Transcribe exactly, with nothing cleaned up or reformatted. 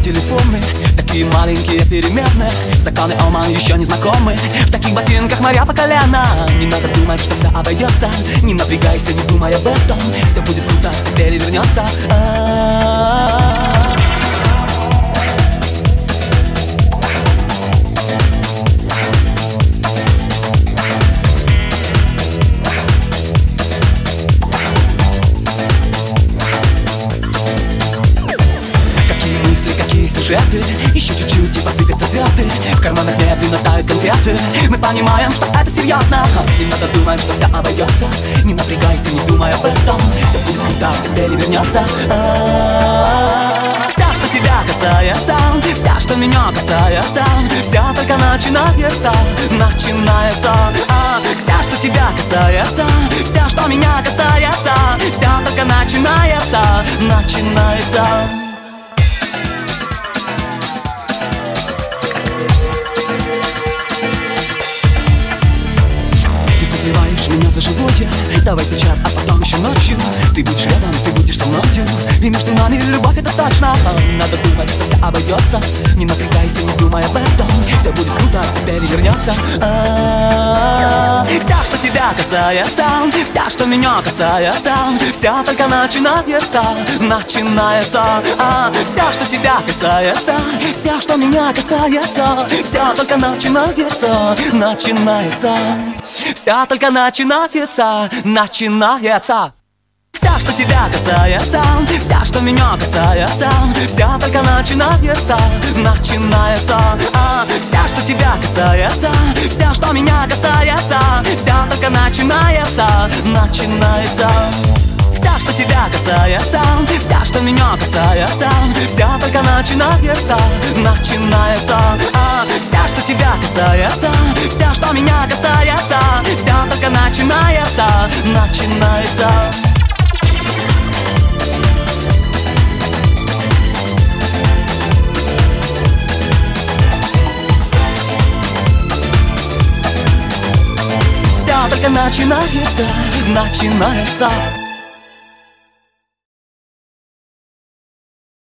телефоны, такие маленькие перемены. Стаканы Оман еще не знакомы, в таких ботинках моря по колено. Не надо думать, что все обойдется, не напрягайся, не думай об этом. Все будет круто, все перевернется. А-а-а. Еще чуть-чуть и посыпятся звезды, в карманах медленно тают конфеты. Мы понимаем, что это серьезно. Не надо думать, что все обойдется, не напрягайся, не думай об этом. Все будет круто, все перевернется. Вся, что тебя касается, вся, что меня касается, вся только начинается, начинается. Вся, что тебя касается, вся, что меня касается, вся только начинается, начинается. Меня за живое, давай сейчас, а потом еще ночью. Ты будешь рядом, ты будешь со мною, и между нами любовь, это точно. Надо думать, что все обойдется, не напрягайся, не думай об этом. Все будет круто, все перевернется. Вся, что тебя касается, вся, что меня касается, вся только начинается, начинается. Вся, что тебя касается, вся, что меня касается, вся только начинается, начинается. Вся только начинается, начинается. Вся, что тебя касается, вся, что меня касается, вся только начинается, начинается. Вся, что тебя касается, вся, что меня касается, вся только начинается, начинается. Вся, что тебя касается, вся, что меня касается, вся только начинается, начинается. Вся, что тебя касается, вся, что меня касается, вся только начинается, начинается. Вся только начинается, начинается.